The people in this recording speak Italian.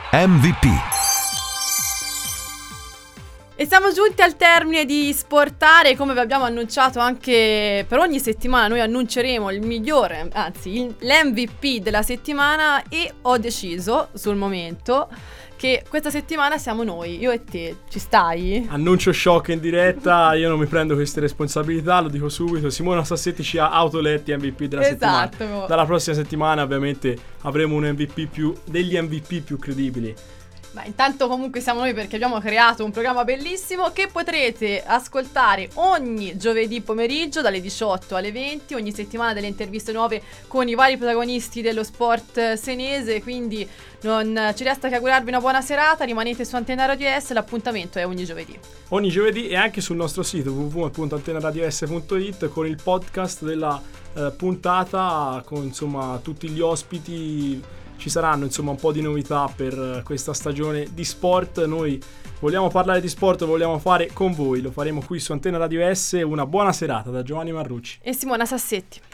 MVP. E siamo giunti al termine di Sportare. Come vi abbiamo annunciato anche per ogni settimana, noi annunceremo il migliore, anzi l'MVP della settimana, e ho deciso sul momento che questa settimana siamo noi, io e te. Ci stai? Annuncio shock in diretta, io non mi prendo queste responsabilità, lo dico subito. Simona Sassetti ci ha autoletti MVP della settimana. Dalla prossima settimana ovviamente avremo un degli MVP più credibili. Ma intanto comunque siamo noi, perché abbiamo creato un programma bellissimo che potrete ascoltare ogni giovedì pomeriggio dalle 18 alle 20, ogni settimana delle interviste nuove con i vari protagonisti dello sport senese, quindi non ci resta che augurarvi una buona serata, rimanete su Antenna Radio S, l'appuntamento è ogni giovedì. Ogni giovedì, e anche sul nostro sito www.antennaradios.it con il podcast della puntata, con insomma tutti gli ospiti. Ci saranno insomma un po' di novità per questa stagione di sport. Noi vogliamo parlare di sport, lo vogliamo fare con voi, lo faremo qui su Antenna Radio S. Una buona serata da Giovanni Marrucci e Simona Sassetti.